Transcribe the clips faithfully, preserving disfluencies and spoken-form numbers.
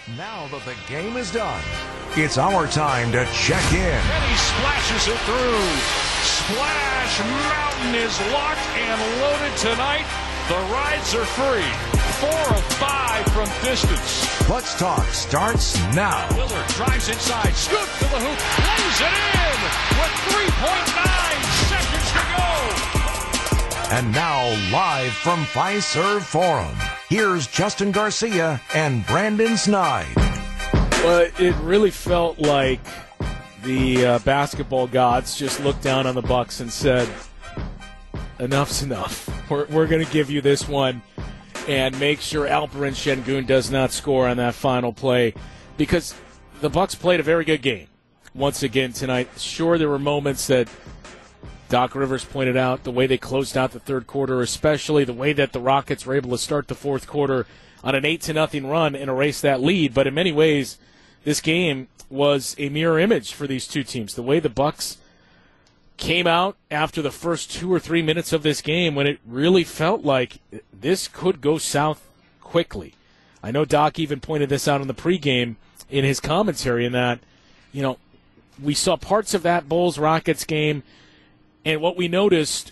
Now that the game is done, it's our time to check in. And he splashes it through. Splash Mountain is locked and loaded tonight. The rides are free. Four of five from distance. Let's Talk starts now. Lillard drives inside, scoop to the hoop, lays it in with three point nine seconds to go. And now, live from Fiserv Forum, here's Justin Garcia and Brandon Snide. Well, it really felt like the uh, basketball gods just looked down on the Bucks and said, enough's enough. We're, we're going to give you this one and make sure Alperen Şengün does not score on that final play, because the Bucks played a very good game once again tonight. Sure, there were moments that Doc Rivers pointed out, the way they closed out the third quarter, especially the way that the Rockets were able to start the fourth quarter on an eight to nothing run and erase that lead. But in many ways, this game was a mirror image for these two teams. The way the Bucks came out after the first two or three minutes of this game, when it really felt like this could go south quickly. I know Doc even pointed this out in the pregame in his commentary, in that, you know, we saw parts of that Bulls-Rockets game, and what we noticed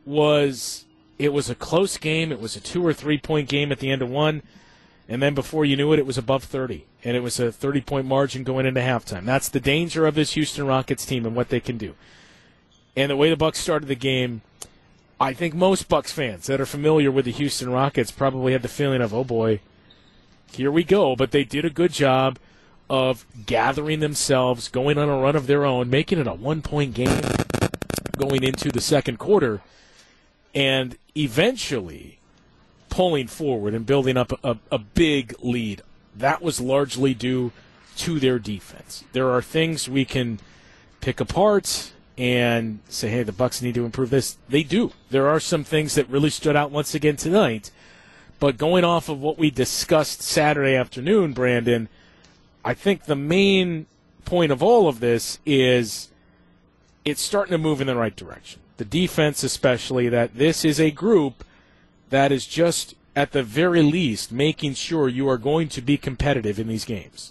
was it was a close game. It was a two- or three-point game at the end of one, and then before you knew it, it was above thirty, and it was a thirty-point margin going into halftime. That's the danger of this Houston Rockets team and what they can do. And the way the Bucks started the game, I think most Bucks fans that are familiar with the Houston Rockets probably had the feeling of, oh boy, here we go. But they did a good job of gathering themselves, going on a run of their own, making it a one-point game going into the second quarter, and eventually pulling forward and building up a, a big lead. That was largely due to their defense. There are things we can pick apart and say, hey, the Bucks need to improve this. They do. There are some things that really stood out once again tonight. But going off of what we discussed Saturday afternoon, Brandon, I think the main point of all of this is it's starting to move in the right direction. The defense especially, that this is a group that is just, at the very least, making sure you are going to be competitive in these games.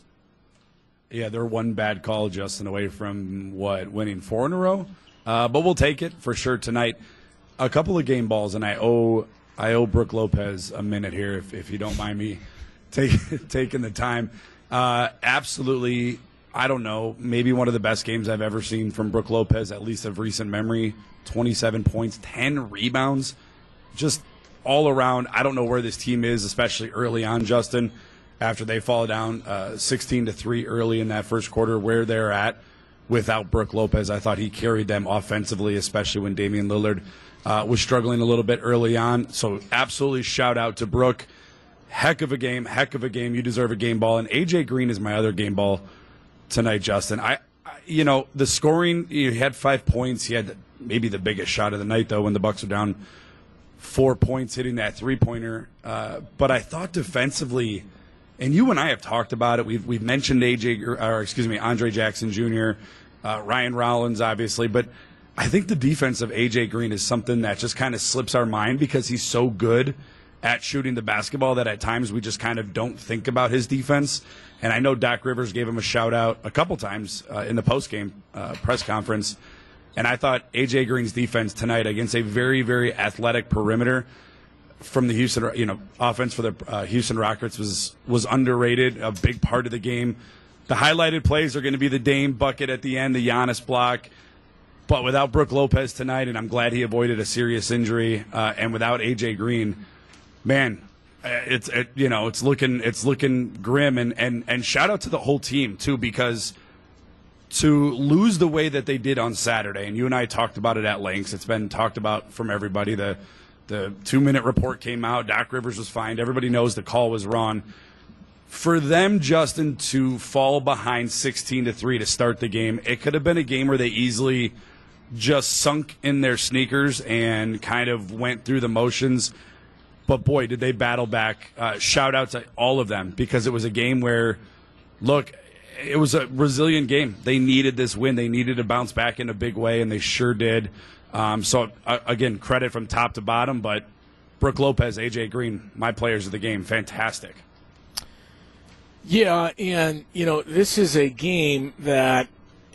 Yeah, they're one bad call, Justin, away from, what, winning four in a row? Uh, but we'll take it for sure tonight. A couple of game balls, and I owe I owe Brook Lopez a minute here, if, if you don't mind me take, taking the time. Uh, absolutely, I don't know, maybe one of the best games I've ever seen from Brook Lopez, at least of recent memory. twenty-seven points, ten rebounds, just all around. I don't know where this team is, especially early on, Justin, after they fall down uh, sixteen to three early in that first quarter, where they're at without Brook Lopez. I thought he carried them offensively, especially when Damian Lillard uh, was struggling a little bit early on. So absolutely shout out to Brook. Heck of a game, heck of a game. You deserve a game ball. And A J Green is my other game ball tonight, Justin. I, I you know, the scoring, he had five points. He had maybe the biggest shot of the night, though, when the Bucks were down four points, hitting that three-pointer. Uh, but I thought defensively, and you and I have talked about it. We've we've mentioned A J, or excuse me, Andre Jackson Junior, uh, Ryan Rollins, obviously, but I think the defense of A J Green is something that just kind of slips our mind because he's so good at shooting the basketball that at times we just kind of don't think about his defense. And I know Doc Rivers gave him a shout out a couple times uh, in the postgame uh, press conference. And I thought A J Green's defense tonight against a very, very athletic perimeter from the Houston, you know, offense for the uh, Houston Rockets was was underrated, a big part of the game. The highlighted plays are going to be the Dame bucket at the end, the Giannis block. But without Brook Lopez tonight, and I'm glad he avoided a serious injury, uh, and without A J Green, man, it's it, you know it's looking it's looking grim. And, and and shout out to the whole team too, because to lose the way that they did on Saturday, and you and I talked about it at length. It's been talked about from everybody. The The two-minute report came out. Doc Rivers was fined. Everybody knows the call was wrong. For them, Justin, to fall behind sixteen to three to start the game, it could have been a game where they easily just sunk in their sneakers and kind of went through the motions. But, boy, did they battle back. Uh, shout out to all of them, because it was a game where, look, it was a resilient game. They needed this win. They needed to bounce back in a big way, and they sure did. Um, so, uh, again, credit from top to bottom, but Brook Lopez, A J Green, my players of the game, fantastic. Yeah, and, you know, this is a game that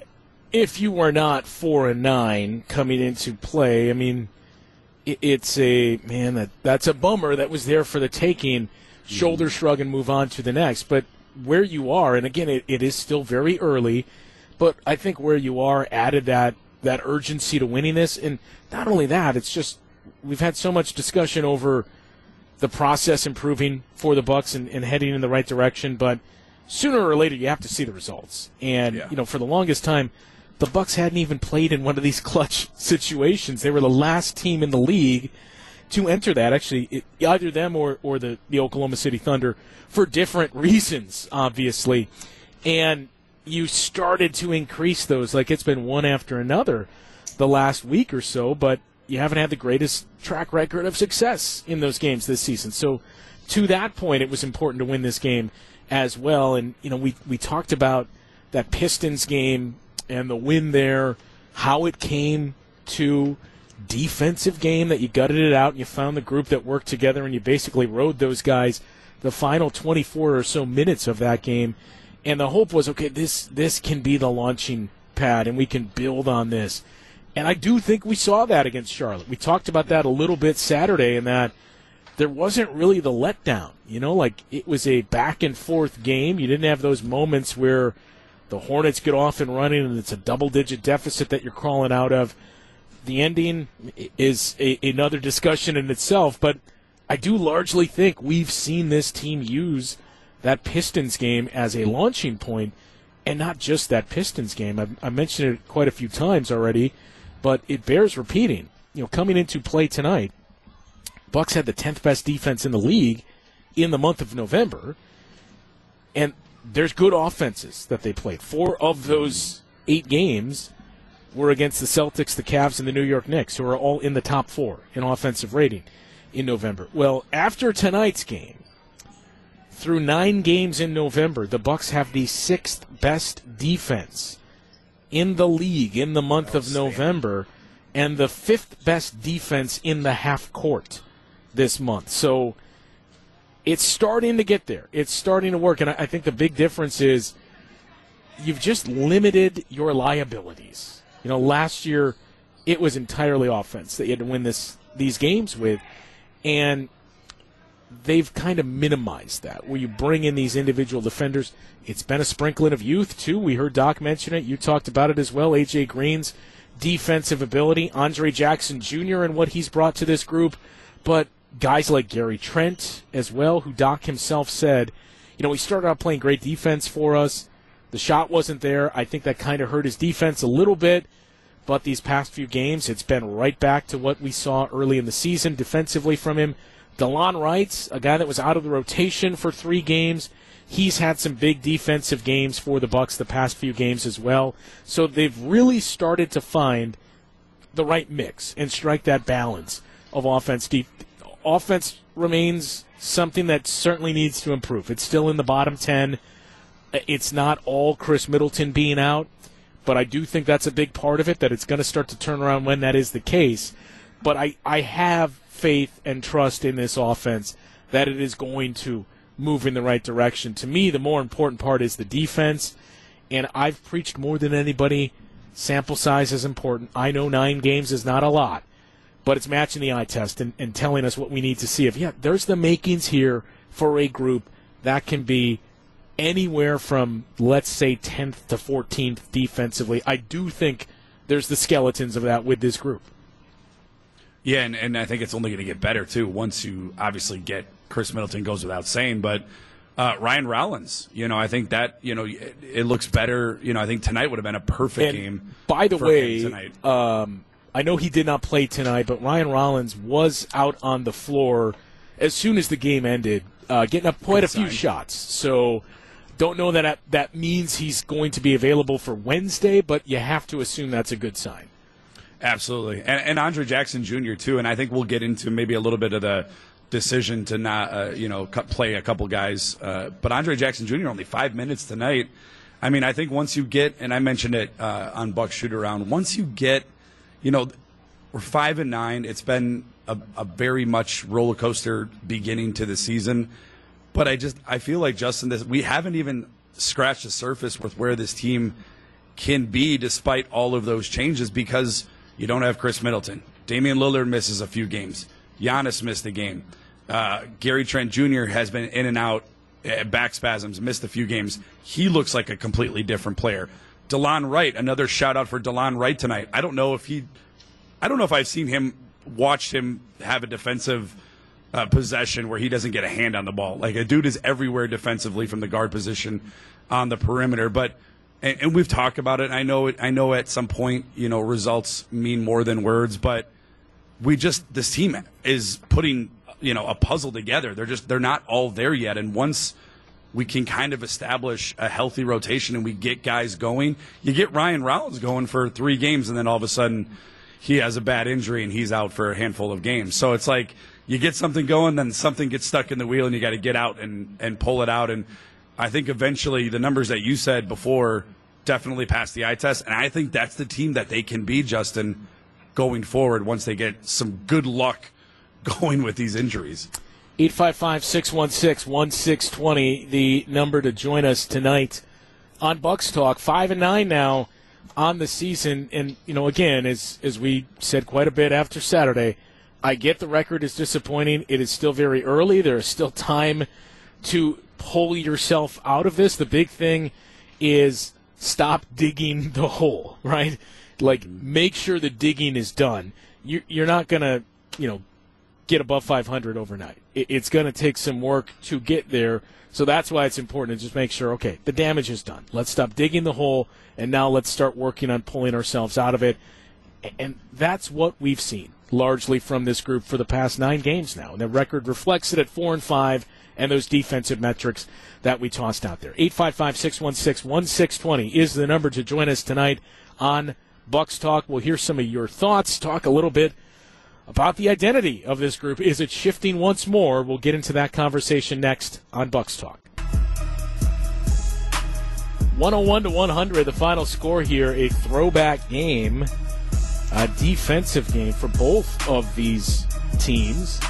if you were not four and nine coming into play, I mean, it, it's a, man, that that's a bummer that was there for the taking. Shoulder shrug and move on to the next. But where you are, and again, it, it is still very early, but I think where you are added that, that urgency to winning this. And not only that, it's just we've had so much discussion over the process improving for the Bucks and, and heading in the right direction, but sooner or later you have to see the results. And yeah. you know, for the longest time, the Bucks hadn't even played in one of these clutch situations. They were the last team in the league to enter that. Actually, it, either them or, or the, the Oklahoma City Thunder for different reasons, obviously. And you started to increase those, like it's been one after another the last week or so, but you haven't had the greatest track record of success in those games this season. So to that point, it was important to win this game as well. And, you know, we, we talked about that Pistons game and the win there, how it came to defensive game, that you gutted it out and you found the group that worked together and you basically rode those guys the final twenty-four or so minutes of that game. And the hope was, okay, this this can be the launching pad and we can build on this. And I do think we saw that against Charlotte. We talked about that a little bit Saturday, in that there wasn't really the letdown. You know, like it was a back-and-forth game. You didn't have those moments where the Hornets get off and running and it's a double-digit deficit that you're crawling out of. The ending is a, another discussion in itself, but I do largely think we've seen this team use that Pistons game as a launching point, and not just that Pistons game. I've, I mentioned it quite a few times already, but it bears repeating. You know, coming into play tonight, Bucks had the tenth best defense in the league in the month of November, and there's good offenses that they played. Four of those eight games were against the Celtics, the Cavs, and the New York Knicks, who are all in the top four in offensive rating in November. Well, after tonight's game, through nine games in November, the Bucks have the sixth best defense in the league in the month of November, and the fifth best defense in the half court this month. So it's starting to get there. It's starting to work, and I think the big difference is you've just limited your liabilities. You know, last year it was entirely offense that you had to win this these games with, and they've kind of minimized that, where you bring in these individual defenders. It's been a sprinkling of youth, too. We heard Doc mention it. You talked about it as well. A J. Green's defensive ability, Andre Jackson Junior and what he's brought to this group, but guys like Gary Trent as well, who Doc himself said, you know, he started out playing great defense for us. The shot wasn't there. I think that kind of hurt his defense a little bit, but these past few games, it's been right back to what we saw early in the season defensively from him. DeLon Wright, a guy that was out of the rotation for three games, he's had some big defensive games for the Bucks the past few games as well. So they've really started to find the right mix and strike that balance of offense. Deep. Offense remains something that certainly needs to improve. It's still in the bottom ten. It's not all Chris Middleton being out, but I do think that's a big part of it, that it's going to start to turn around when that is the case. But I, I have faith and trust in this offense that it is going to move in the right direction. To me, the more important part is the defense, and I've preached more than anybody, sample size is important. I know nine games is not a lot, but it's matching the eye test and, and telling us what we need to see. If, yeah, there's the makings here for a group that can be anywhere from, let's say, tenth to fourteenth defensively. I do think there's the skeletons of that with this group. Yeah, and, and I think it's only going to get better, too, once you obviously get Chris Middleton, goes without saying. But uh, Ryan Rollins, you know, I think that, you know, it, it looks better. You know, I think tonight would have been a perfect and game. By the for way, him tonight. Um, I know he did not play tonight, but Ryan Rollins was out on the floor as soon as the game ended, uh, getting up quite Good a few sign. shots. So don't know that that means he's going to be available for Wednesday, but you have to assume that's a good sign. Absolutely. And, and Andre Jackson Junior, too. And I think we'll get into maybe a little bit of the decision to not, uh, you know, play a couple guys. Uh, but Andre Jackson Junior, only five minutes tonight. I mean, I think once you get, and I mentioned it uh, on Buck Shoot Around, once you get, you know, we're five and nine. It's been a, a very much roller coaster beginning to the season. But I just I feel like, Justin, this, we haven't even scratched the surface with where this team can be despite all of those changes, because you don't have Chris Middleton. Damian Lillard misses a few games. Giannis missed a game. Uh, Gary Trent Junior has been in and out, uh, back spasms, missed a few games. He looks like a completely different player. DeLon Wright, another shout out for DeLon Wright tonight. I don't know if he, I don't know if I've seen him, watched him have a defensive uh, possession where he doesn't get a hand on the ball. Like, a dude is everywhere defensively from the guard position on the perimeter. But and, and we've talked about it. I know it. I know at some point, you know, results mean more than words, but we just this team is putting, you know, a puzzle together. They're just they're not all there yet. And once we can kind of establish a healthy rotation and we get guys going, you get Ryan Rollins going for three games, and then all of a sudden he has a bad injury and he's out for a handful of games. So it's like you get something going, then something gets stuck in the wheel, and you got to get out and, and pull it out. And I think eventually the numbers that you said before definitely pass the eye test, and I think that's the team that they can be, Justin, going forward once they get some good luck going with these injuries. eight five five, six one six, one six two zero, the number to join us tonight on Bucks Talk. Five and nine now on the season, and you know, again, as as we said quite a bit after Saturday, I get the record is disappointing. It is still very early. There is still time to pull yourself out of this. The big thing is stop digging the hole, right? Like, make sure the digging is done. You're, you're not going to, you know, get above five hundred overnight. It's going to take some work to get there. So that's why it's important to just make sure, okay, the damage is done. Let's stop digging the hole, and now let's start working on pulling ourselves out of it. And that's what we've seen largely from this group for the past nine games now. And the record reflects it at four and five, and those defensive metrics that we tossed out there. eight five five, six one six, one six two zero is the number to join us tonight on Bucks Talk. We'll hear some of your thoughts, talk a little bit about the identity of this group. Is it shifting once more? We'll get into that conversation next on Bucks Talk. one oh one to one hundred, the final score here, a throwback game, a defensive game for both of these teams.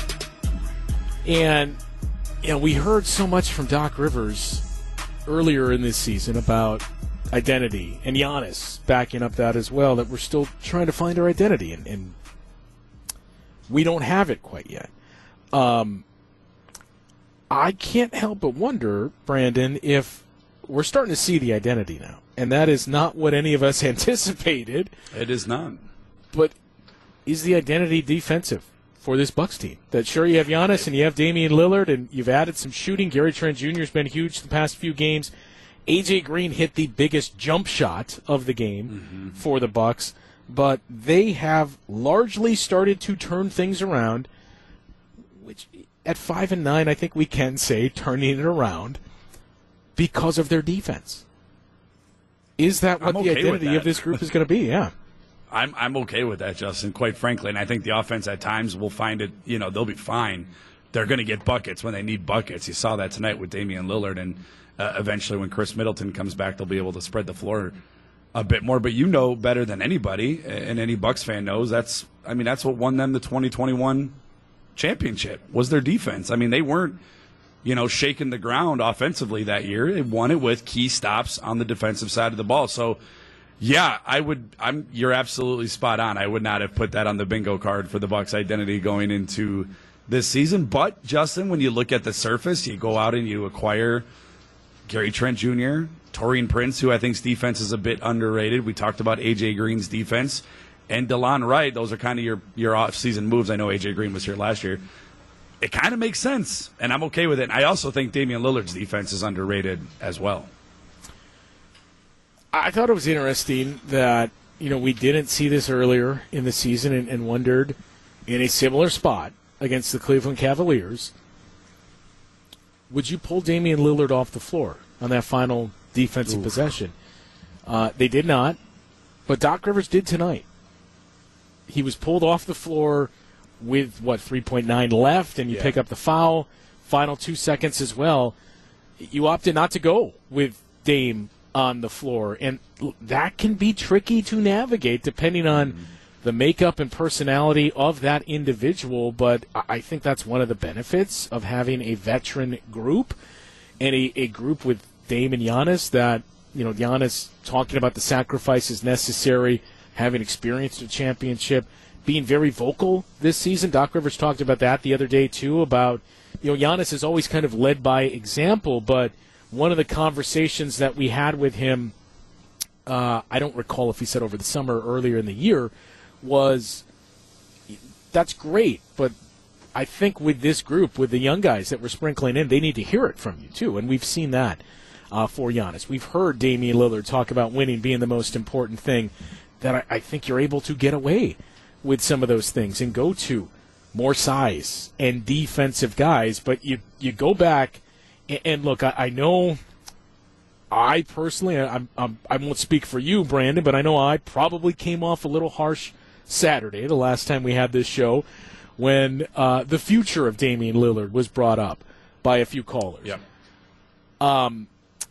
And, you know, we heard so much from Doc Rivers earlier in this season about identity, and Giannis backing up that as well, that we're still trying to find our identity, and, and we don't have it quite yet. Um, I can't help but wonder, Brandon, if we're starting to see the identity now, and that is not what any of us anticipated. It is not. But is the identity defensive for this Bucks team? That sure, you have Giannis and you have Damian Lillard, and you've added some shooting. Gary Trent Junior has been huge the past few games. A J Green hit the biggest jump shot of the game mm-hmm. for the Bucks, but they have largely started to turn things around, which at five and nine, I think we can say turning it around because of their defense. Is that what I'm the okay identity of this group is going to be? Yeah. I'm I'm okay with that, Justin, quite frankly. And I think the offense at times will find it, you know, they'll be fine. They're going to get buckets when they need buckets. You saw that tonight with Damian Lillard, and uh, eventually when Chris Middleton comes back, they'll be able to spread the floor a bit more. But you know better than anybody, and any Bucks fan knows, that's I mean, that's what won them the twenty twenty-one championship, was their defense. I mean, they weren't, you know, shaking the ground offensively that year. They won it with key stops on the defensive side of the ball. So, yeah, I would. I'm. You're absolutely spot on. I would not have put that on the bingo card for the Bucks' identity going into this season. But Justin, when you look at the surface, you go out and you acquire Gary Trent Junior, Taurean Prince, who I think's defense is a bit underrated. We talked about A J Green's defense, and DeLon Wright. Those are kind of your your off-season moves. I know A J Green was here last year. It kind of makes sense, and I'm okay with it. And I also think Damian Lillard's defense is underrated as well. I thought it was interesting that, you know, we didn't see this earlier in the season, and, and wondered, in a similar spot against the Cleveland Cavaliers, would you pull Damian Lillard off the floor on that final defensive Oof. possession? Uh, they did not, but Doc Rivers did tonight. He was pulled off the floor with, what, three point nine left, and you yeah. pick up the foul, final two seconds as well. You opted not to go with Dame on the floor, and that can be tricky to navigate depending on mm-hmm. the makeup and personality of that individual, but I think that's one of the benefits of having a veteran group and a, a group with Dame and Giannis that, you know, Giannis talking about the sacrifices necessary, having experienced a championship, being very vocal this season. Doc Rivers talked about that the other day, too, about, you know, Giannis is always kind of led by example, but one of the conversations that we had with him, uh, I don't recall if he said over the summer or earlier in the year, was that's great, but I think with this group, with the young guys that we're sprinkling in, they need to hear it from you, too, and we've seen that uh, for Giannis. We've heard Damian Lillard talk about winning being the most important thing, that I, I think you're able to get away with some of those things and go to more size and defensive guys, but you, you go back, and, and look, I, I know I personally, I, I, I won't speak for you, Brandon, but I know I probably came off a little harsh Saturday, the last time we had this show, when uh, the future of Damian Lillard was brought up by a few callers. Yep. Um,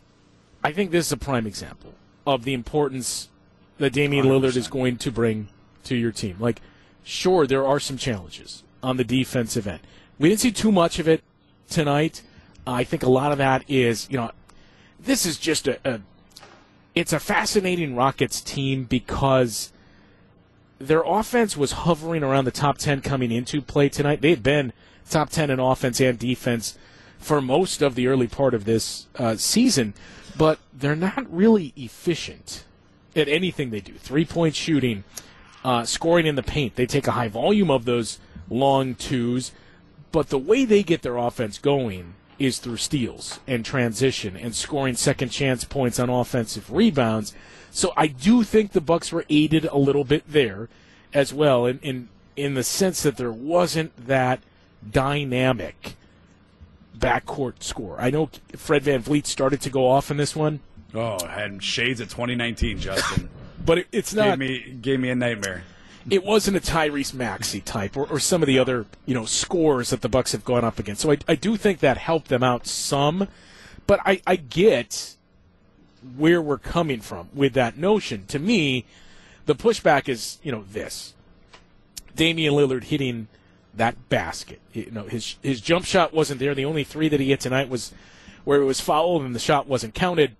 I think this is a prime example of the importance that Damian one hundred percent Lillard is going to bring to your team. Like, sure, there are some challenges on the defensive end. We didn't see too much of it tonight. Uh, I think a lot of that is, you know, this is just a, a it's a fascinating Rockets team because their offense was hovering around the top ten coming into play tonight. They had been top ten in offense and defense for most of the early part of this uh, season, but they're not really efficient at anything they do. Three-point shooting, uh, scoring in the paint. They take a high volume of those long twos, but the way they get their offense going is through steals and transition and scoring second chance points on offensive rebounds. So I do think the Bucks were aided a little bit there as well, in in, in the sense that there wasn't that dynamic backcourt score. I know Fred VanVleet started to go off in this one. Oh, had shades of twenty nineteen, Justin. But it, it's not. Gave me, gave me a nightmare. It wasn't a Tyrese Maxey type or, or some of the other, you know, scores that the Bucks have gone up against. So I, I do think that helped them out some. But I, I get where we're coming from with that notion. To me, the pushback is, you know, this. Damian Lillard hitting that basket. You know, his his jump shot wasn't there. The only three that he hit tonight was where it was fouled and the shot wasn't counted.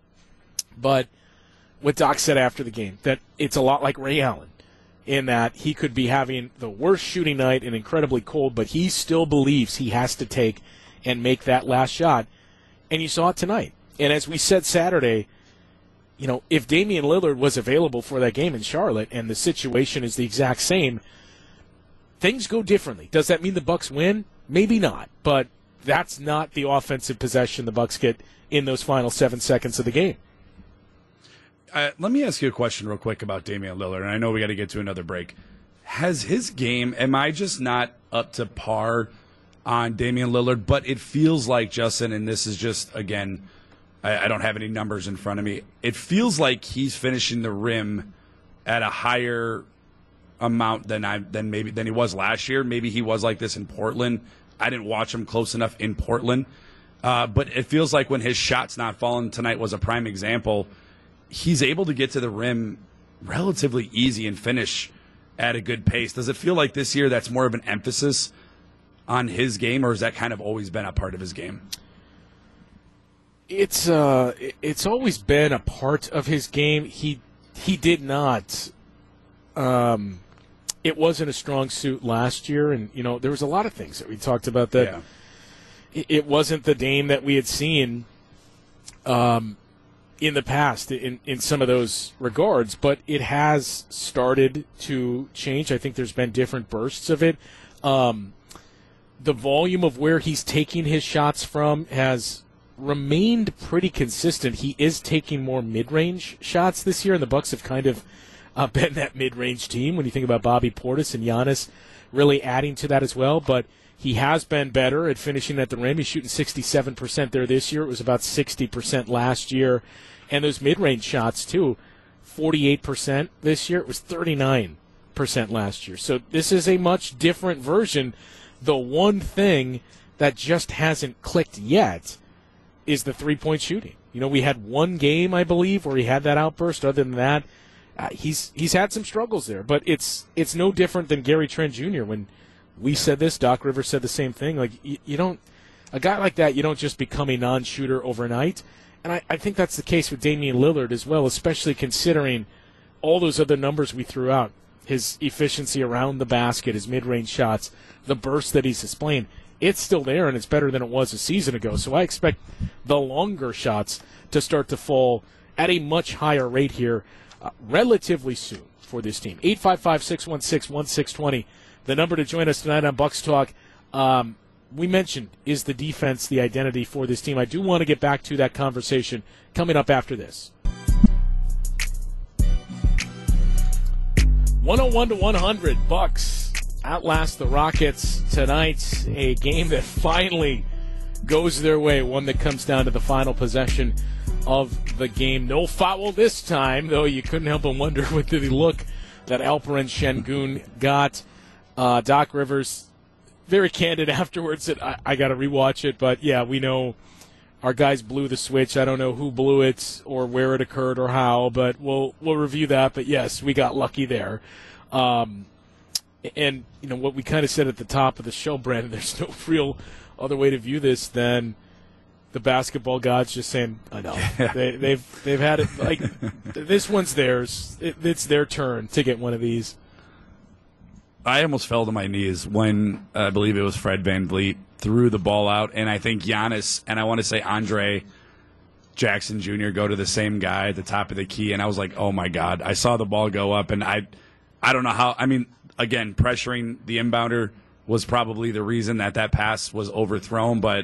But what Doc said after the game, that it's a lot like Ray Allen in that he could be having the worst shooting night and incredibly cold, but he still believes he has to take and make that last shot. And you saw it tonight. And as we said Saturday, you know, if Damian Lillard was available for that game in Charlotte and the situation is the exact same, things go differently. Does that mean the Bucks win? Maybe not. But that's not the offensive possession the Bucks get in those final seven seconds of the game. Uh, let me ask you a question real quick about Damian Lillard, and I know we got to get to another break. Has his game, am I just not up to par on Damian Lillard? But it feels like, Justin, and this is just, again, I, I don't have any numbers in front of me. It feels like he's finishing the rim at a higher amount than I than maybe than he was last year. Maybe he was like this in Portland. I didn't watch him close enough in Portland. Uh, but it feels like when his shot's not falling tonight was a prime example. He's able to get to the rim relatively easy and finish at a good pace. Does it feel like this year that's more of an emphasis on his game, or has that kind of always been a part of his game? It's uh, it's always been a part of his game. He he did not. Um, it wasn't a strong suit last year, and you know there was a lot of things that we talked about that. Yeah. It, it wasn't the Dame that we had seen. Um. in the past in, in some of those regards, but it has started to change. I think there's been different bursts of it. Um, the volume of where he's taking his shots from has remained pretty consistent. He is taking more mid-range shots this year, and the Bucks have kind of uh, been that mid-range team when you think about Bobby Portis and Giannis really adding to that as well, but he has been better at finishing at the rim. He's shooting sixty-seven percent there this year. It was about sixty percent last year. And those mid-range shots, too, forty-eight percent this year. It was thirty-nine percent last year. So this is a much different version. The one thing that just hasn't clicked yet is the three-point shooting. You know, we had one game, I believe, where he had that outburst. Other than that, uh, he's he's had some struggles there, but it's it's no different than Gary Trent Junior When we said this, Doc Rivers said the same thing. Like you, you don't, a guy like that, you don't just become a non-shooter overnight. And I, I think that's the case with Damian Lillard as well, especially considering all those other numbers we threw out. His efficiency around the basket, his mid-range shots, the burst that he's displaying, it's still there, and it's better than it was a season ago. So I expect the longer shots to start to fall at a much higher rate here uh, relatively soon for this team. eight five five, six one six, one six two zero, the number to join us tonight on Bucks Talk. Um, we mentioned, is the defense the identity for this team? I do want to get back to that conversation coming up after this. one oh one to one hundred, Bucks outlast the Rockets tonight. A game that finally goes their way, one that comes down to the final possession of the game. No foul this time, though you couldn't help but wonder with the look that Alperen Şengün got. Uh, Doc Rivers, very candid afterwards, that I, I got to rewatch it, but yeah, we know our guys blew the switch. I don't know who blew it or where it occurred or how, but we'll we'll review that. But yes, we got lucky there. Um, and you know what we kind of said at the top of the show, Brandon. There's no real other way to view this than the basketball gods just saying, "I know yeah. they, they've they've had it. Like this one's theirs. It, it's their turn to get one of these." I almost fell to my knees when uh, I believe it was Fred VanVleet threw the ball out, and I think Giannis and I want to say Andre Jackson Junior go to the same guy at the top of the key, and I was like, oh my God. I saw the ball go up, and I I don't know how. I mean, again, pressuring the inbounder was probably the reason that that pass was overthrown, but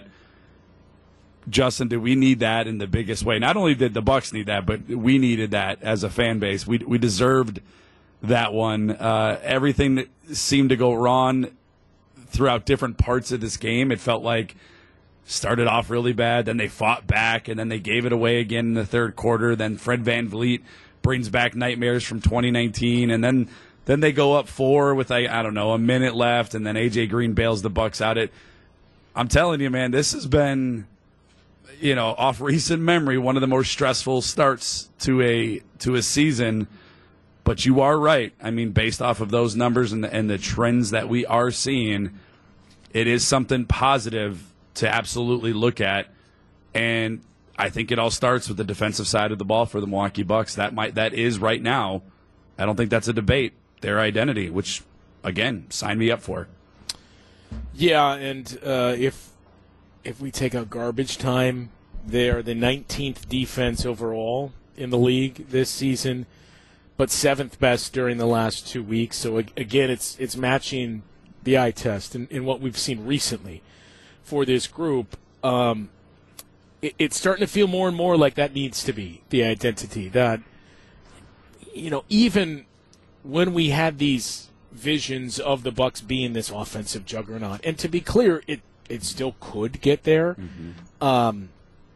Justin, do we need that in the biggest way? Not only did the Bucks need that, but we needed that as a fan base. We we deserved that one. Uh, everything that seemed to go wrong throughout different parts of this game, it felt like started off really bad, then they fought back, and then they gave it away again in the third quarter. Then Fred VanVleet brings back nightmares from twenty nineteen, and then then they go up four with, like, I don't know, a minute left, and then A J Green bails the Bucks out. It, I'm telling you, man, this has been, you know, off recent memory, one of the more stressful starts to a to a season. But you are right. I mean, based off of those numbers and the, and the trends that we are seeing, it is something positive to absolutely look at. And I think it all starts with the defensive side of the ball for the Milwaukee Bucks. That might that is right now, I don't think that's a debate, their identity, which, again, sign me up for. Yeah, and uh, if if we take out garbage time, they are the nineteenth defense overall in the league this season, but seventh best during the last two weeks. So, again, it's it's matching the eye test and, and what we've seen recently for this group. Um, it, it's starting to feel more and more like that needs to be the identity. That, you know, even when we had these visions of the Bucks being this offensive juggernaut, and to be clear, it, it still could get there. Mm-hmm. Um,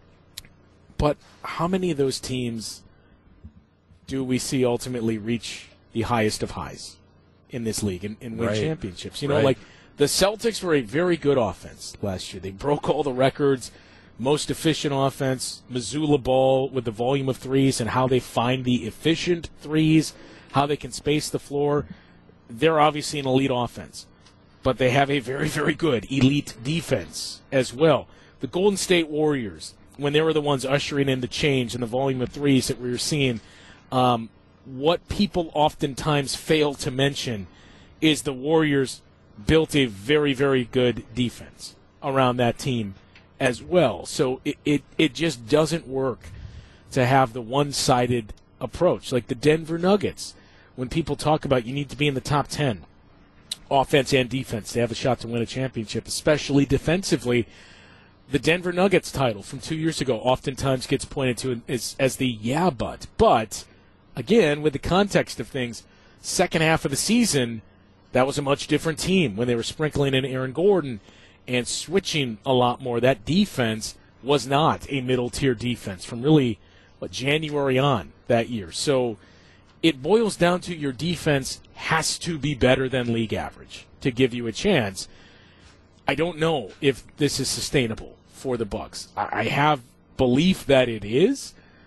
but how many of those teams do we see ultimately reach the highest of highs in this league and, and win right. championships? You know, right. like the Celtics were a very good offense last year. They broke all the records, most efficient offense, Missoula ball with the volume of threes and how they find the efficient threes, how they can space the floor. They're obviously an elite offense, but they have a very, very good elite defense as well. The Golden State Warriors, when they were the ones ushering in the change and the volume of threes that we were seeing, Um, what people oftentimes fail to mention is the Warriors built a very, very good defense around that team as well. So it, it, it just doesn't work to have the one-sided approach. Like the Denver Nuggets, when people talk about you need to be in the top ten, offense and defense, to have a shot to win a championship, especially defensively. The Denver Nuggets title from two years ago oftentimes gets pointed to as, as the yeah, but. But again, with the context of things, second half of the season, that was a much different team when they were sprinkling in Aaron Gordon and switching a lot more. That defense was not a middle-tier defense from really, what, January on that year. So it boils down to your defense has to be better than league average to give you a chance. I don't know if this is sustainable for the Bucks. I have belief that it is,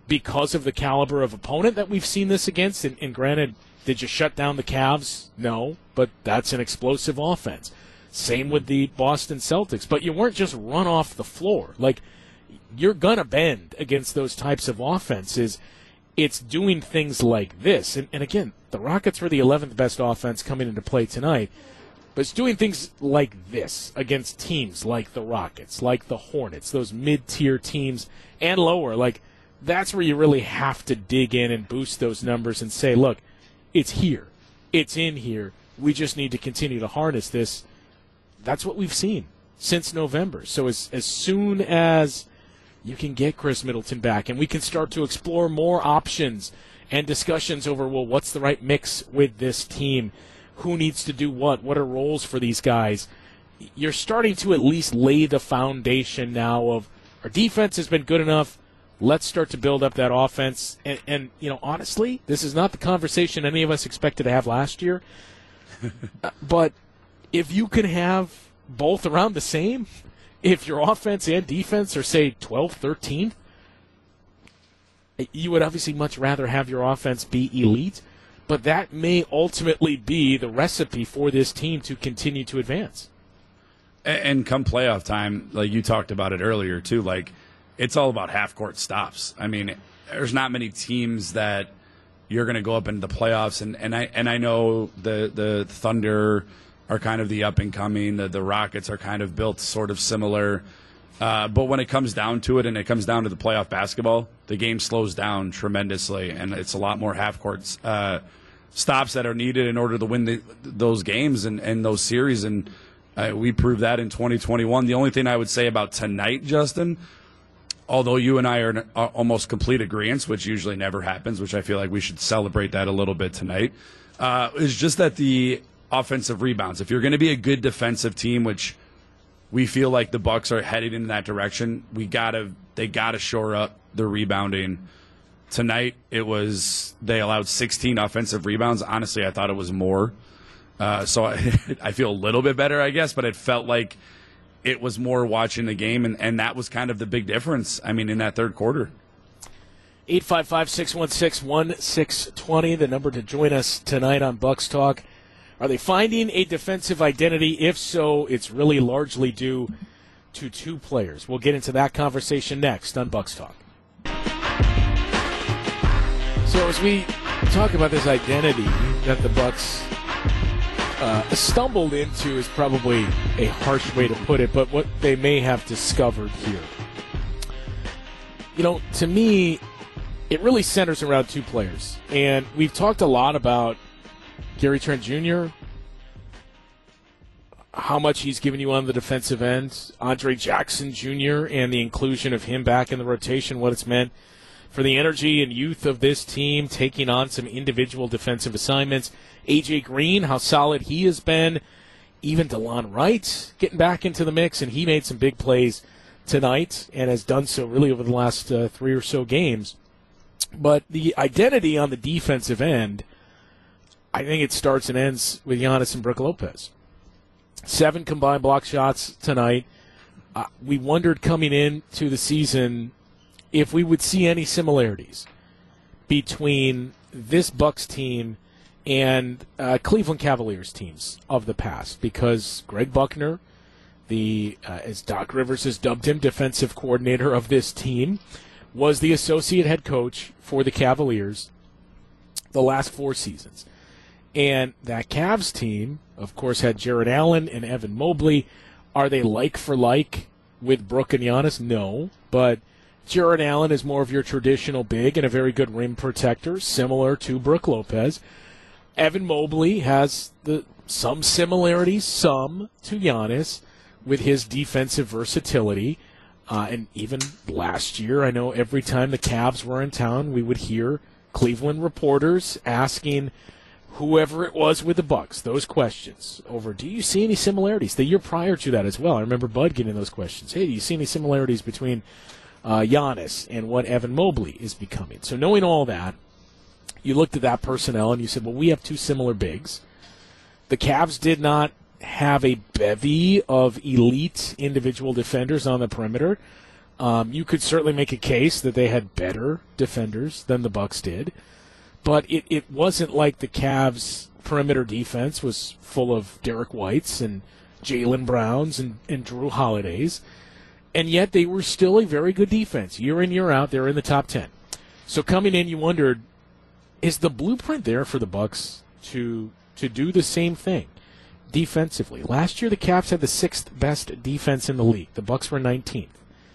because of the caliber of opponent that we've seen this against. And, and granted, did you shut down the Cavs? No, but that's an explosive offense. Same with the Boston Celtics. But you weren't just run off the floor. Like, you're going to bend against those types of offenses. It's doing things like this. And, and again, the Rockets were the eleventh best offense coming into play tonight. But it's doing things like this against teams like the Rockets, like the Hornets, those mid-tier teams, and lower. Like, that's where you really have to dig in and boost those numbers and say, look, it's here. It's in here. We just need to continue to harness this. That's what we've seen since November. So as as soon as you can get Chris Middleton back and we can start to explore more options and discussions over, well, what's the right mix with this team? Who needs to do what? What are roles for these guys? You're starting to at least lay the foundation now of our defense has been good enough. Let's start to build up that offense. And, and you know, honestly, this is not the conversation any of us expected to have last year. But if you can have both around the same, if your offense and defense are, say, twelfth, thirteenth, you would obviously much rather have your offense be elite. But that may ultimately be the recipe for this team to continue to advance. And come playoff time, like you talked about it earlier, too, like it's all about half-court stops. I mean, there's not many teams that you're going to go up into the playoffs. And, and, I, and I know the, the Thunder are kind of the up-and-coming. The, the Rockets are kind of built sort of similar. Uh, but when it comes down to it and it comes down to the playoff basketball, the game slows down tremendously, and it's a lot more half-court uh, stops that are needed in order to win the, those games and, and those series. And uh, we proved that in twenty twenty-one. The only thing I would say about tonight, Justin, although you and I are in almost complete agreement, which usually never happens, which I feel like we should celebrate that a little bit tonight, uh, is just that the offensive rebounds. If you're going to be a good defensive team, which we feel like the Bucks are headed in that direction, we gotta they gotta shore up the rebounding. Tonight it was they allowed sixteen offensive rebounds. Honestly, I thought it was more. Uh, so I, I feel a little bit better, I guess, but it felt like it was more watching the game, and, and that was kind of the big difference, I mean, in that third quarter. eight five five, six one six, one six two zero, the number to join us tonight on Bucks Talk. Are they finding a defensive identity? If so, it's really largely due to two players. We'll get into that conversation next on Bucks Talk. So as we talk about this identity that the Bucks uh, stumbled into is probably a harsh way to put it, but what they may have discovered here. You know, to me, it really centers around two players. And we've talked a lot about Gary Trent Junior, how much he's given you on the defensive end, Andre Jackson Junior, and the inclusion of him back in the rotation, what it's meant for the energy and youth of this team, taking on some individual defensive assignments. A J Green, how solid he has been. Even DeLon Wright getting back into the mix, and he made some big plays tonight and has done so really over the last uh, three or so games. But the identity on the defensive end, I think it starts and ends with Giannis and Brook Lopez. Seven combined block shots tonight. Uh, we wondered coming into the season if we would see any similarities between this Bucks team and uh, Cleveland Cavaliers teams of the past, because Greg Buckner, the uh, as Doc Rivers has dubbed him, defensive coordinator of this team, was the associate head coach for the Cavaliers the last four seasons. And that Cavs team, of course, had Jared Allen and Evan Mobley. Are they like for like with Brook and Giannis? No. But Jared Allen is more of your traditional big and a very good rim protector, similar to Brook Lopez. Evan Mobley has the some similarities, some, to Giannis with his defensive versatility. Uh, and even last year, I know every time the Cavs were in town, we would hear Cleveland reporters asking whoever it was with the Bucks those questions over, do you see any similarities? The year prior to that as well, I remember Bud getting those questions. Hey, do you see any similarities between uh, Giannis and what Evan Mobley is becoming? So knowing all that, you looked at that personnel and you said, well, we have two similar bigs. The Cavs did not have a bevy of elite individual defenders on the perimeter, Um, you could certainly make a case that they had better defenders than the Bucks did, but it, it wasn't like the Cavs' perimeter defense was full of Derek Whites and Jaylen Browns and, and Drew Holidays, and yet they were still a very good defense. Year in, year out, they're in the top ten. So coming in, you wondered, is the blueprint there for the Bucks to to do the same thing defensively? Last year, the Cavs had the sixth best defense in the league. The Bucks were nineteenth.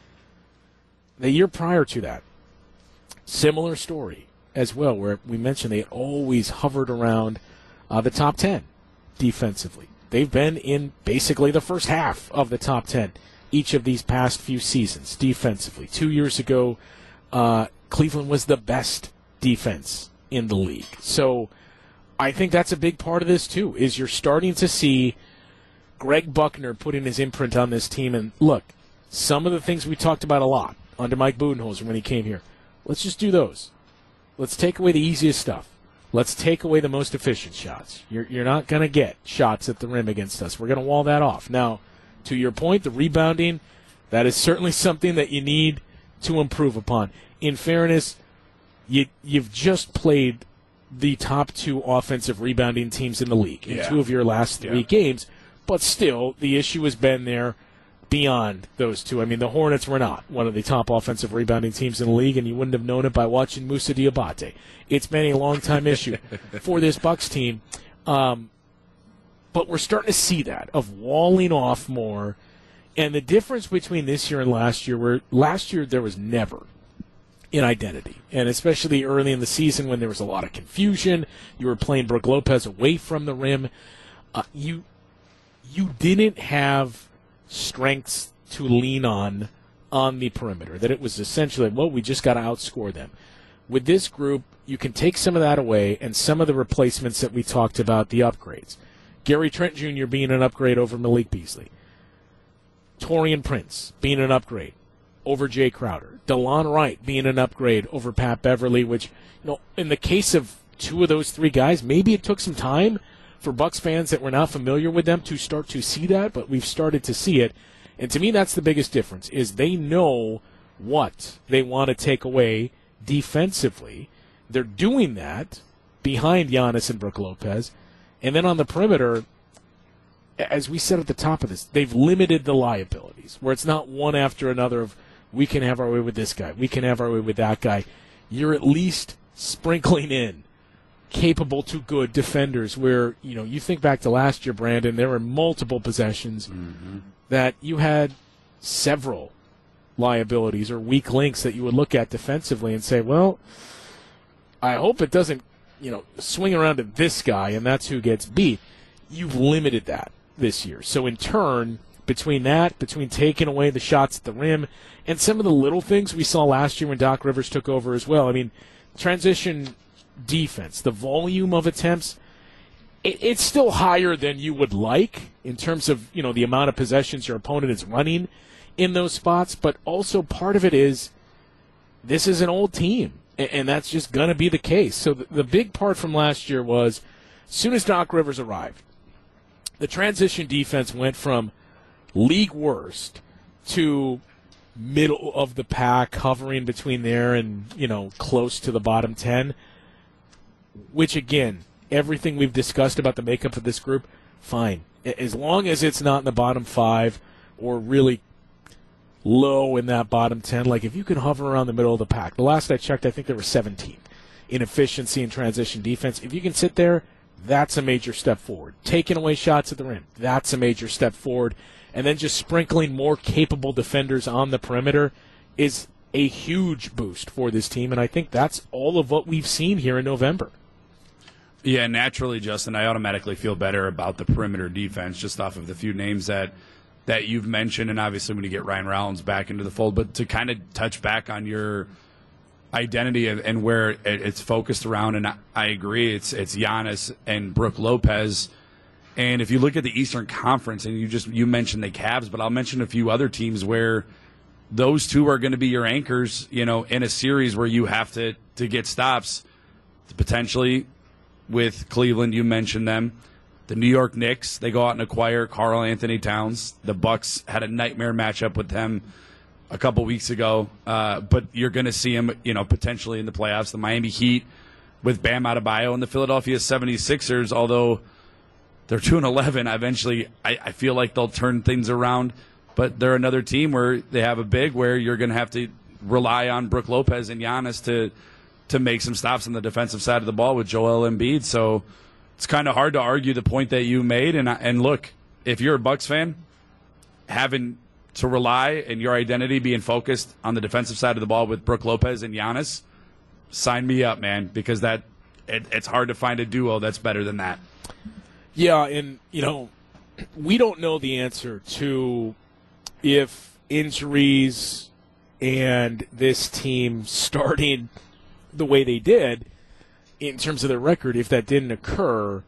The year prior to that, similar story as well, where we mentioned they had always hovered around uh, the top ten defensively. They've been in basically the first half of the top ten each of these past few seasons defensively. Two years ago, uh, Cleveland was the best defense in the league. So I think that's a big part of this too, is you're starting to see Greg Buckner putting his imprint on this team. And look, some of the things we talked about a lot under Mike Budenholzer when he came here, let's just do those. Let's take away the easiest stuff. Let's take away the most efficient shots. You're, you're not going to get shots at the rim against us. We're going to wall that off. Now, to your point, the rebounding, that is certainly something that you need to improve upon. In fairness, you, you've just played the top two offensive rebounding teams in the league in yeah. two of your last three yeah. games, but still, the issue has been there beyond those two. I mean, the Hornets were not one of the top offensive rebounding teams in the league, and you wouldn't have known it by watching Moussa Diabate. It's been a long-time issue for this Bucks team, um, but we're starting to see that, of walling off more, and the difference between this year and last year, where last year there was never in identity, and especially early in the season when there was a lot of confusion, you were playing Brook Lopez away from the rim, uh, you you didn't have strengths to lean on on the perimeter, that it was essentially, well, we just got to outscore them. With this group, you can take some of that away, and some of the replacements that we talked about, the upgrades. Gary Trent Junior being an upgrade over Malik Beasley. Taurean Prince being an upgrade over Jay Crowder. DeLon Wright being an upgrade over Pat Beverly, which, you know, in the case of two of those three guys, maybe it took some time for Bucks fans that were not familiar with them to start to see that, but we've started to see it. And to me, that's the biggest difference, is they know what they want to take away defensively. They're doing that behind Giannis and Brook Lopez. And then on the perimeter, as we said at the top of this, they've limited the liabilities, where it's not one after another of, we can have our way with this guy, we can have our way with that guy. You're at least sprinkling in capable to good defenders, where, you know, you think back to last year, Brandon, there were multiple possessions mm-hmm. that you had several liabilities or weak links that you would look at defensively and say, well, I hope it doesn't, you know, swing around to this guy and that's who gets beat. You've limited that this year. So in turn, between that, between taking away the shots at the rim, and some of the little things we saw last year when Doc Rivers took over as well, I mean, transition defense, the volume of attempts, it, it's still higher than you would like in terms of, you know, the amount of possessions your opponent is running in those spots, but also part of it is this is an old team, and, and that's just going to be the case. So the, the big part from last year was, as soon as Doc Rivers arrived, the transition defense went from league worst to middle of the pack, hovering between there and, you know, close to the bottom ten, which, again, everything we've discussed about the makeup of this group, fine. As long as it's not in the bottom five or really low in that bottom ten, like if you can hover around the middle of the pack. The last I checked, I think there were seventeenth in efficiency and transition defense. If you can sit there, that's a major step forward. Taking away shots at the rim, that's a major step forward. And then just sprinkling more capable defenders on the perimeter is a huge boost for this team, and I think that's all of what we've seen here in November. Yeah, naturally, Justin, I automatically feel better about the perimeter defense just off of the few names that that you've mentioned, and obviously when you get Ryan Rollins back into the fold. But to kind of touch back on your identity and where it's focused around, and I agree, it's it's Giannis and Brook Lopez. And if you look at the Eastern Conference, and you just you mentioned the Cavs, but I'll mention a few other teams where those two are going to be your anchors, you know, in a series where you have to, to get stops. Potentially with Cleveland, you mentioned them. The New York Knicks, they go out and acquire Karl Anthony Towns. The Bucks had a nightmare matchup with them a couple weeks ago, uh, but you're going to see him, you know, potentially in the playoffs. The Miami Heat with Bam Adebayo and the Philadelphia seventy-sixers, although they're two and eleven, eventually I, I feel like they'll turn things around. But they're another team where they have a big where you're going to have to rely on Brook Lopez and Giannis to to make some stops on the defensive side of the ball with Joel Embiid. So it's kind of hard to argue the point that you made. And and look, if you're a Bucks fan, having to rely and your identity being focused on the defensive side of the ball with Brook Lopez and Giannis, sign me up, man, because that it, it's hard to find a duo that's better than that. Yeah, and, you know, we don't know the answer to if injuries and this team starting the way they did in terms of their record, if that didn't occur,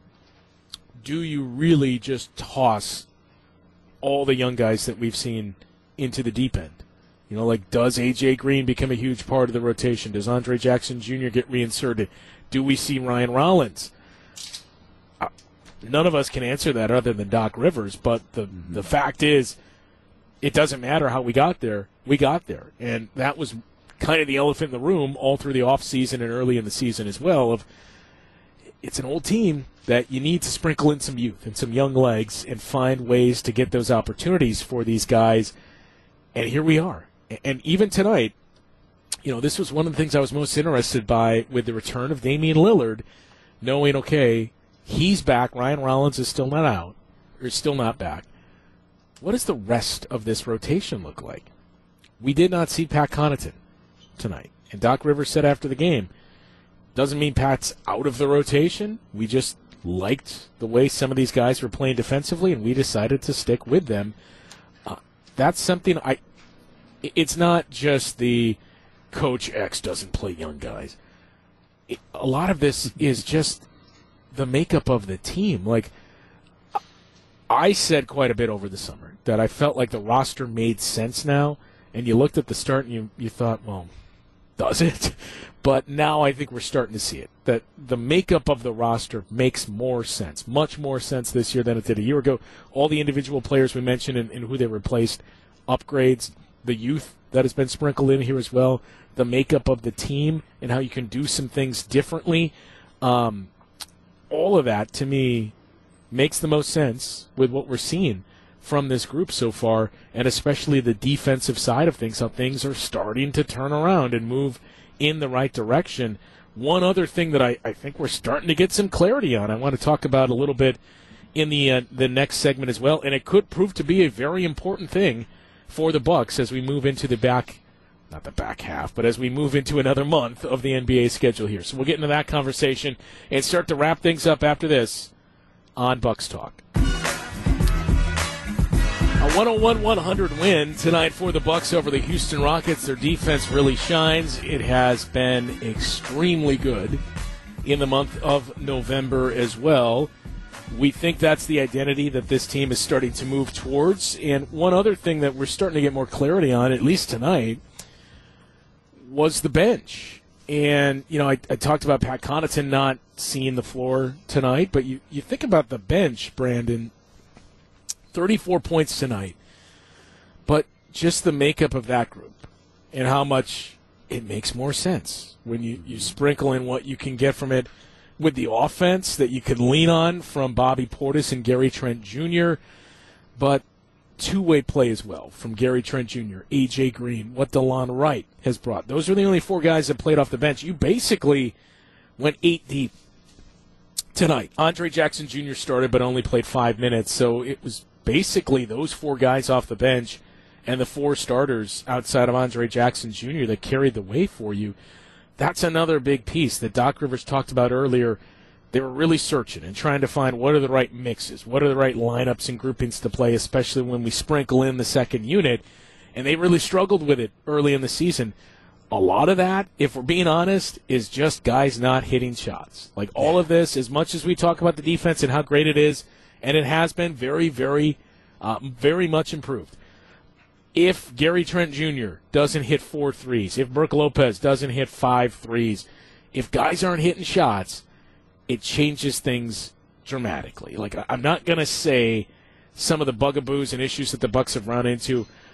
do you really just toss all the young guys that we've seen into the deep end? You know, like, does A J Green become a huge part of the rotation? Does Andre Jackson Junior get reinserted? Do we see Ryan Rollins? Uh, none of us can answer that other than Doc Rivers, but the mm-hmm. the fact is, it doesn't matter how we got there. We got there. And that was kind of the elephant in the room all through the offseason and early in the season as well. Of it's an old team that you need to sprinkle in some youth and some young legs and find ways to get those opportunities for these guys. And here we are. And even tonight, you know, this was one of the things I was most interested by with the return of Damian Lillard, knowing, okay, he's back. Ryan Rollins is still not out, or still not back. What does the rest of this rotation look like? We did not see Pat Connaughton tonight. And Doc Rivers said after the game, doesn't mean Pat's out of the rotation. We just liked the way some of these guys were playing defensively, and we decided to stick with them. Uh, that's something I... It's not just the Coach X doesn't play young guys. It, a lot of this is just the makeup of the team. Like, I said quite a bit over the summer that I felt like the roster made sense now, and you looked at the start and you, you thought, well, does it? But now I think we're starting to see it, that the makeup of the roster makes more sense, much more sense this year than it did a year ago. All the individual players we mentioned and, and who they replaced, upgrades, the youth that has been sprinkled in here as well, the makeup of the team and how you can do some things differently. Um, all of that, to me, makes the most sense with what we're seeing from this group so far, and especially the defensive side of things, how things are starting to turn around and move in the right direction. One other thing that I, I think we're starting to get some clarity on, I want to talk about a little bit in the uh, the next segment as well, and it could prove to be a very important thing for the Bucks as we move into the back, not the back half, but as we move into another month of the N B A schedule here. So we'll get into that conversation and start to wrap things up after this on Bucks Talk. A one oh one one hundred win tonight for the Bucks over the Houston Rockets. Their defense really shines. It has been extremely good in the month of November as well. We think that's the identity that this team is starting to move towards. And one other thing that we're starting to get more clarity on, at least tonight, was the bench. And, you know, I, I talked about Pat Connaughton not seeing the floor tonight, but you, you think about the bench, Brandon, thirty-four points tonight. But just the makeup of that group and how much it makes more sense when you, you sprinkle in what you can get from it with the offense that you could lean on from Bobby Portis and Gary Trent Junior, but two-way play as well from Gary Trent Junior, A J Green, what DeLon Wright has brought. Those are the only four guys that played off the bench. You basically went eight deep tonight. Andre Jackson Junior started but only played five minutes, so it was basically those four guys off the bench and the four starters outside of Andre Jackson Junior that carried the way for you. That's another big piece that Doc Rivers talked about earlier. They were really searching and trying to find what are the right mixes, what are the right lineups and groupings to play, especially when we sprinkle in the second unit. And they really struggled with it early in the season. A lot of that, if we're being honest, is just guys not hitting shots. Like all of this, as much as we talk about the defense and how great it is, and it has been very, very, uh, very much improved. If Gary Trent Junior doesn't hit four threes, if Brook Lopez doesn't hit five threes, if guys aren't hitting shots, it changes things dramatically. Like, I'm not going to say some of the bugaboos and issues that the Bucks have run into.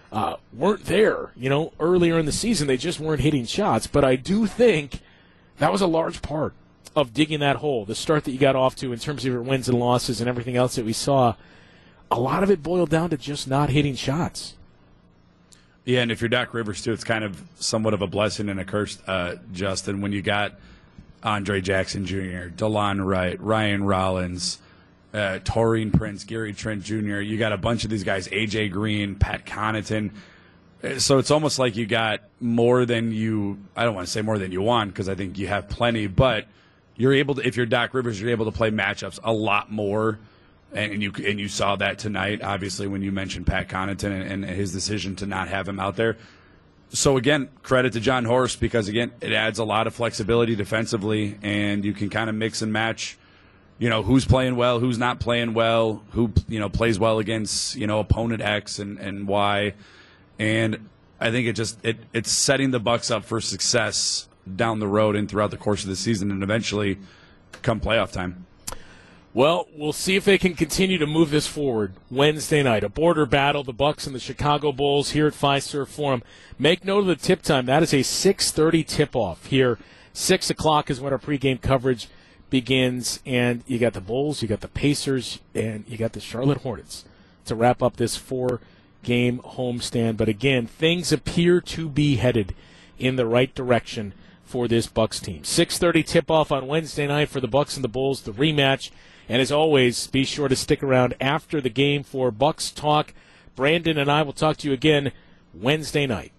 uh, weren't there. You know, earlier in the season, they just weren't hitting shots. But I do think that was a large part of digging that hole, the start that you got off to in terms of your wins and losses and everything else that we saw. A lot of it boiled down to just not hitting shots. Yeah, and if you're Doc Rivers, too, it's kind of somewhat of a blessing and a curse, uh, Justin, when you got Andre Jackson Junior, DeLon Wright, Ryan Rollins, uh, Taurine Prince, Gary Trent Junior You got a bunch of these guys, A J Green, Pat Connaughton. So it's almost like you got more than you – I don't want to say more than you want because I think you have plenty, but you're able to – if you're Doc Rivers, you're able to play matchups a lot more. And you and you saw that tonight, obviously, when you mentioned Pat Connaughton and, and his decision to not have him out there. So, again, credit to John Horst because, again, it adds a lot of flexibility defensively, and you can kind of mix and match, you know, who's playing well, who's not playing well, who, you know, plays well against, you know, opponent X and, and Y. And I think it just it it's setting the Bucks up for success down the road and throughout the course of the season and eventually come playoff time. Well, we'll see if they can continue to move this forward. Wednesday night, a border battle, the Bucks and the Chicago Bulls here at Fiserv Forum. Make note of the tip time. That is a six thirty tip-off here. six o'clock is when our pregame coverage begins, and you got the Bulls, you got the Pacers, and you got the Charlotte Hornets to wrap up this four-game homestand. But again, things appear to be headed in the right direction for this Bucks team. six thirty tip-off on Wednesday night for the Bucks and the Bulls, the rematch. And as always, be sure to stick around after the game for Bucks Talk. Brandon and I will talk to you again Wednesday night.